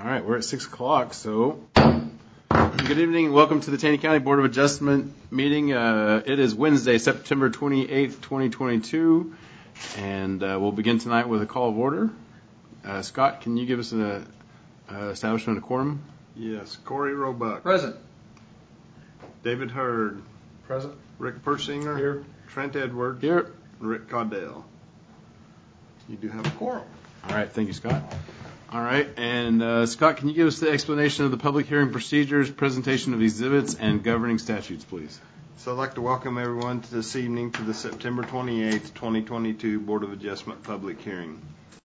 All right, we're at 6 o'clock, so good evening and welcome to the Taney County Board of Adjustment meeting. It is Wednesday, September 28th, 2022, and we'll begin tonight with a call of order. Scott, can you give us an establishment of quorum? Yes, Corey Roebuck. Present. David Hurd. Present. Rick Persinger. Here. Trent Edwards. Here. Rick Caudell. You do have a quorum. All right, thank you, Scott. All right, and Scott, can you give us the explanation of the public hearing procedures, presentation of exhibits, and governing statutes, please? So I'd like to welcome everyone to this evening to the September 28th, 2022 Board of Adjustment public hearing.